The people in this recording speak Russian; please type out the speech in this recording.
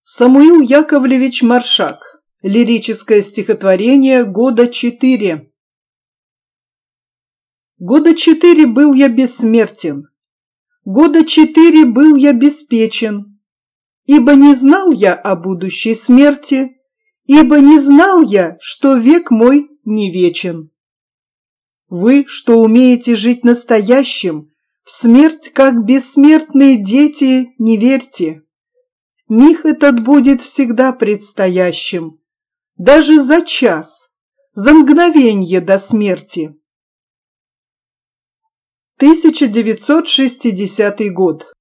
Самуил Яковлевич Маршак. Лирическое стихотворение «Года 4». Года 4 был я бессмертен, года 4 был я беспечен, ибо не знал я о будущей смерти, ибо не знал я, что век мой не вечен. Вы, что умеете жить настоящим, в смерть, как бессмертные дети, не верьте. Миг этот будет всегда предстоящим, даже за час, за мгновенье до смерти. 1960 год.